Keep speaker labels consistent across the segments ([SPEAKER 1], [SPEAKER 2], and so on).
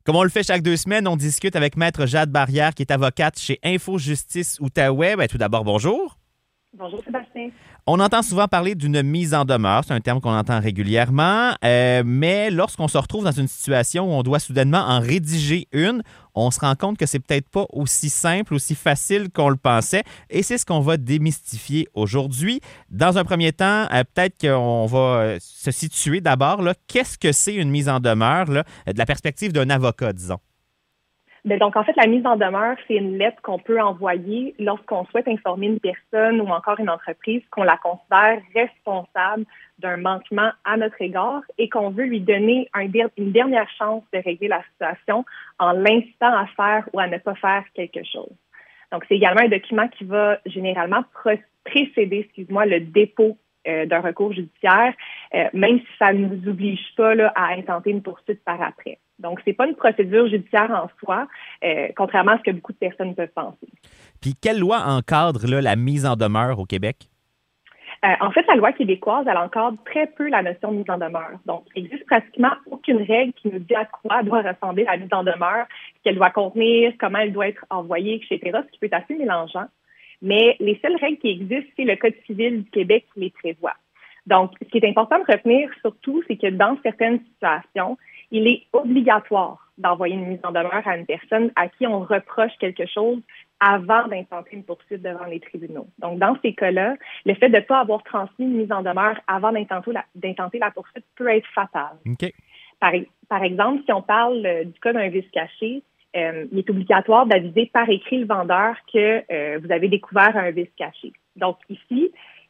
[SPEAKER 1] Comme on le fait chaque 2 semaines, on discute avec Maître Jade Barrière, qui est avocate chez Info Justice Outaouais. Tout d'abord, bonjour.
[SPEAKER 2] Bonjour Sébastien.
[SPEAKER 1] On entend souvent parler d'une mise en demeure, c'est un terme qu'on entend régulièrement, mais lorsqu'on se retrouve dans une situation où on doit soudainement en rédiger une, on se rend compte que c'est peut-être pas aussi simple, aussi facile qu'on le pensait, et c'est ce qu'on va démystifier aujourd'hui. Dans un premier temps, peut-être qu'on va se situer d'abord, là, qu'est-ce que c'est une mise en demeure, là, de la perspective d'un avocat, disons?
[SPEAKER 2] Donc, en fait, la mise en demeure, c'est une lettre qu'on peut envoyer lorsqu'on souhaite informer une personne ou encore une entreprise qu'on la considère responsable d'un manquement à notre égard et qu'on veut lui donner une dernière chance de régler la situation en l'incitant à faire ou à ne pas faire quelque chose. Donc, c'est également un document qui va généralement précéder, le dépôt d'un recours judiciaire, même si ça ne nous oblige pas là, à intenter une poursuite par après. Donc, c'est pas une procédure judiciaire en soi, contrairement à ce que beaucoup de personnes peuvent penser.
[SPEAKER 1] Puis, quelle loi encadre là, la mise en demeure au Québec?
[SPEAKER 2] En fait, la loi québécoise, elle encadre très peu la notion de mise en demeure. Donc, il n'existe pratiquement aucune règle qui nous dit à quoi doit ressembler la mise en demeure, ce qu'elle doit contenir, comment elle doit être envoyée, etc., ce qui peut être assez mélangeant. Mais les seules règles qui existent, c'est le Code civil du Québec qui les prévoit. Donc, ce qui est important de retenir surtout, c'est que dans certaines situations, il est obligatoire d'envoyer une mise en demeure à une personne à qui on reproche quelque chose avant d'intenter une poursuite devant les tribunaux. Donc, dans ces cas-là, le fait de ne pas avoir transmis une mise en demeure avant d'intenter la poursuite peut être fatal.
[SPEAKER 1] OK.
[SPEAKER 2] Par exemple, si on parle du cas d'un vice caché, il est obligatoire d'aviser par écrit le vendeur que vous avez découvert un vice caché. Donc, ici,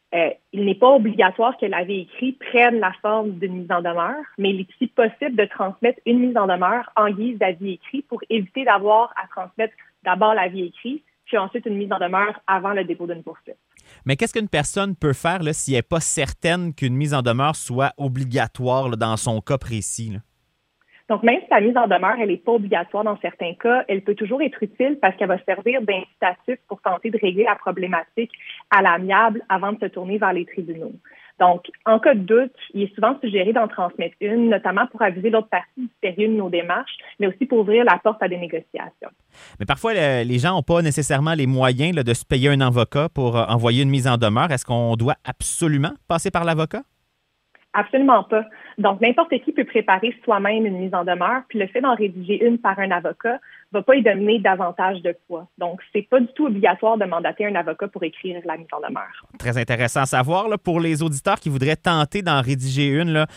[SPEAKER 2] il n'est pas obligatoire que l'avis écrit prenne la forme d'une mise en demeure, mais il est aussi possible de transmettre une mise en demeure en guise d'avis écrit pour éviter d'avoir à transmettre d'abord l'avis écrit, puis ensuite une mise en demeure avant le dépôt d'une poursuite.
[SPEAKER 1] Mais qu'est-ce qu'une personne peut faire là, si elle n'est pas certaine qu'une mise en demeure soit obligatoire là, dans son cas précis, là?
[SPEAKER 2] Donc, même si la mise en demeure, elle n'est pas obligatoire dans certains cas, elle peut toujours être utile parce qu'elle va servir d'incitatif pour tenter de régler la problématique à l'amiable avant de se tourner vers les tribunaux. Donc, en cas de doute, il est souvent suggéré d'en transmettre une, notamment pour aviser l'autre partie du sérieux de nos démarches, mais aussi pour ouvrir la porte à des négociations.
[SPEAKER 1] Mais parfois, les gens n'ont pas nécessairement les moyens là, de se payer un avocat pour envoyer une mise en demeure. Est-ce qu'on doit absolument passer par l'avocat?
[SPEAKER 2] Absolument pas. Donc, n'importe qui peut préparer soi-même une mise en demeure, puis le fait d'en rédiger une par un avocat ne va pas y donner davantage de poids. Donc, c'est pas du tout obligatoire de mandater un avocat pour écrire la mise en demeure.
[SPEAKER 1] Très intéressant à savoir. Là, pour les auditeurs qui voudraient tenter d'en rédiger une, là,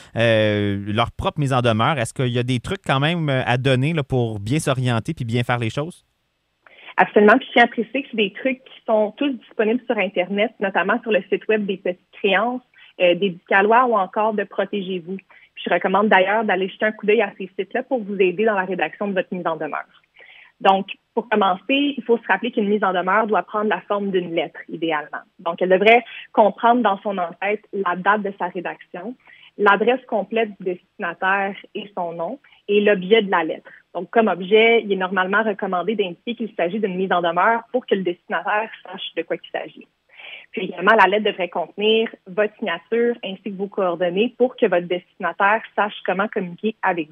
[SPEAKER 1] leur propre mise en demeure, est-ce qu'il y a des trucs quand même à donner là, pour bien s'orienter puis bien faire les choses?
[SPEAKER 2] Absolument. Puis je tiens à préciser que c'est des trucs qui sont tous disponibles sur Internet, notamment sur le site web des Petites Créances, d'Éducalois ou encore de Protégez-vous. Puis je recommande d'ailleurs d'aller jeter un coup d'œil à ces sites-là pour vous aider dans la rédaction de votre mise en demeure. Donc, pour commencer, il faut se rappeler qu'une mise en demeure doit prendre la forme d'une lettre, idéalement. Donc, elle devrait comprendre dans son en-tête la date de sa rédaction, l'adresse complète du destinataire et son nom, et l'objet de la lettre. Donc, comme objet, il est normalement recommandé d'indiquer qu'il s'agit d'une mise en demeure pour que le destinataire sache de quoi il s'agit. Puis également, la lettre devrait contenir votre signature ainsi que vos coordonnées pour que votre destinataire sache comment communiquer avec vous.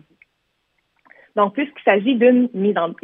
[SPEAKER 2] Donc, puisqu'il s'agit ici d'une mise en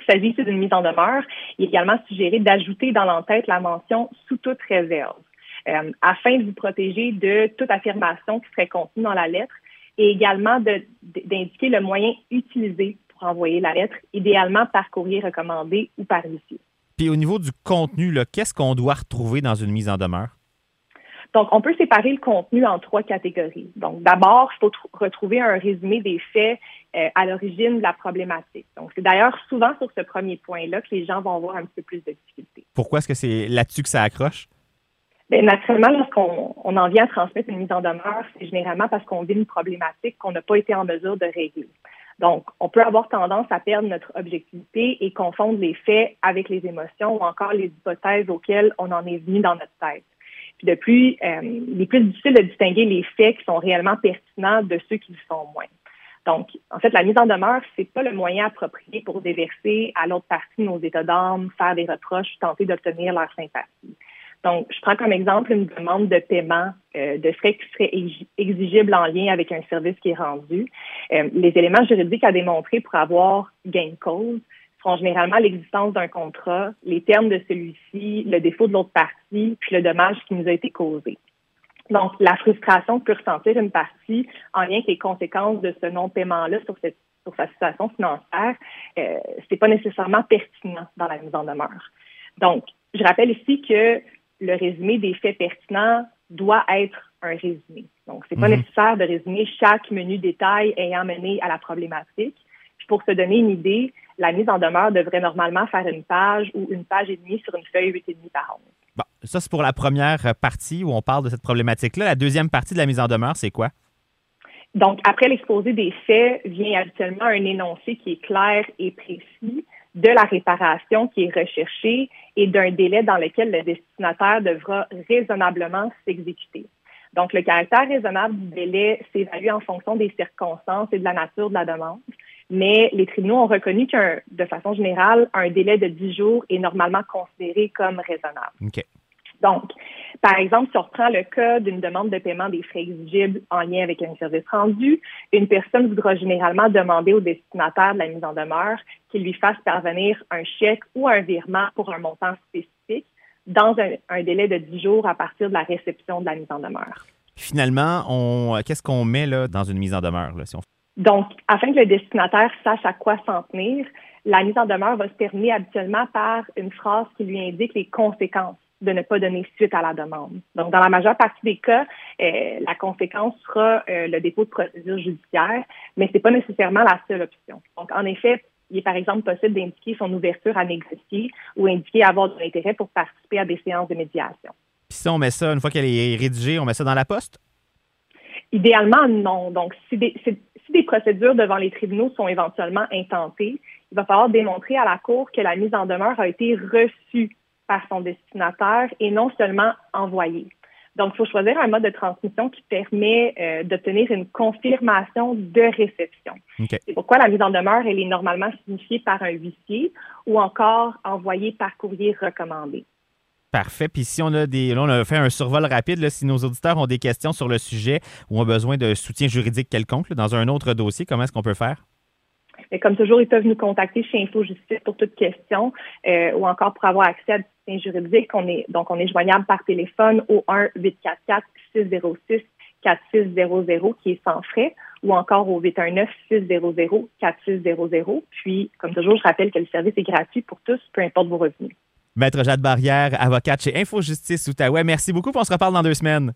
[SPEAKER 2] demeure, il est également suggéré d'ajouter dans l'entête la mention « sous toute réserve » afin de vous protéger de toute affirmation qui serait contenue dans la lettre et également d'indiquer le moyen utilisé pour envoyer la lettre, idéalement par courrier recommandé ou par huissier.
[SPEAKER 1] Puis au niveau du contenu, là, qu'est-ce qu'on doit retrouver dans une mise en demeure?
[SPEAKER 2] Donc, on peut séparer le contenu en 3 catégories. Donc, d'abord, il faut retrouver un résumé des faits à l'origine de la problématique. Donc, c'est d'ailleurs souvent sur ce premier point-là que les gens vont avoir un petit peu plus de difficultés.
[SPEAKER 1] Pourquoi est-ce que c'est là-dessus que ça accroche?
[SPEAKER 2] Bien, naturellement, lorsqu'on en vient à transmettre une mise en demeure, c'est généralement parce qu'on vit une problématique qu'on n'a pas été en mesure de régler. Donc, on peut avoir tendance à perdre notre objectivité et confondre les faits avec les émotions ou encore les hypothèses auxquelles on en est venu dans notre tête. Puis de plus, il est plus difficile de distinguer les faits qui sont réellement pertinents de ceux qui le sont moins. Donc, en fait, la mise en demeure, c'est pas le moyen approprié pour déverser à l'autre partie nos états d'âme, faire des reproches, tenter d'obtenir leur sympathie. Donc, je prends comme exemple une demande de paiement de frais qui serait exigible en lien avec un service qui est rendu. Les éléments juridiques à démontrer pour avoir gain de cause seront généralement l'existence d'un contrat, les termes de celui-ci, le défaut de l'autre partie, puis le dommage qui nous a été causé. Donc, la frustration que peut ressentir une partie en lien avec les conséquences de ce non-paiement-là sur sa situation financière, c'est pas nécessairement pertinent dans la mise en demeure. Donc, je rappelle ici que le résumé des faits pertinents doit être un résumé. Donc, c'est pas nécessaire de résumer chaque menu détail ayant mené à la problématique. Puis pour se donner une idée, la mise en demeure devrait normalement faire une page ou une page et demie sur une feuille 8,5 par 11.
[SPEAKER 1] Bon, ça, c'est pour la première partie où on parle de cette problématique-là. La deuxième partie de la mise en demeure, c'est quoi?
[SPEAKER 2] Donc, après l'exposé des faits, vient habituellement un énoncé qui est clair et précis de la réparation qui est recherchée et d'un délai dans lequel le destinataire devra raisonnablement s'exécuter. Donc, le caractère raisonnable du délai s'évalue en fonction des circonstances et de la nature de la demande, mais les tribunaux ont reconnu de façon générale, un délai de 10 jours est normalement considéré comme raisonnable.
[SPEAKER 1] OK.
[SPEAKER 2] Donc, par exemple, si on reprend le cas d'une demande de paiement des frais exigibles en lien avec un service rendu, une personne voudra généralement demander au destinataire de la mise en demeure qu'il lui fasse parvenir un chèque ou un virement pour un montant spécifique dans un délai de 10 jours à partir de la réception de la mise en demeure.
[SPEAKER 1] Finalement, qu'est-ce qu'on met là, dans une mise en demeure? Là, si on...
[SPEAKER 2] Donc, afin que le destinataire sache à quoi s'en tenir, la mise en demeure va se terminer habituellement par une phrase qui lui indique les conséquences de ne pas donner suite à la demande. Donc, dans la majeure partie des cas, la conséquence sera le dépôt de procédure judiciaire, mais c'est pas nécessairement la seule option. Donc, en effet, il est par exemple possible d'indiquer son ouverture à négocier ou indiquer avoir de l'intérêt pour participer à des séances de médiation.
[SPEAKER 1] Puis si on met ça, une fois qu'elle est rédigée, on met ça dans la poste?
[SPEAKER 2] Idéalement, non. Donc, si des procédures devant les tribunaux sont éventuellement intentées, il va falloir démontrer à la Cour que la mise en demeure a été reçue par son destinataire et non seulement envoyée. Donc, il faut choisir un mode de transmission qui permet d'obtenir une confirmation de réception.
[SPEAKER 1] Okay.
[SPEAKER 2] C'est pourquoi la mise en demeure, elle est normalement signifiée par un huissier ou encore envoyée par courrier recommandé.
[SPEAKER 1] Parfait. Puis si on a là, on a fait un survol rapide, là, si nos auditeurs ont des questions sur le sujet ou ont besoin de soutien juridique quelconque là, dans un autre dossier, comment est-ce qu'on peut faire?
[SPEAKER 2] Et comme toujours, ils peuvent nous contacter chez InfoJustice pour toute question ou encore pour avoir accès à du soutien juridique. On est joignable par téléphone au 1-844-606-4600 qui est sans frais ou encore au 819-600-4600. Puis, comme toujours, je rappelle que le service est gratuit pour tous, peu importe vos revenus.
[SPEAKER 1] Maître Jade Barrière, avocate chez InfoJustice Outaouais. Merci beaucoup. On se reparle dans 2 semaines.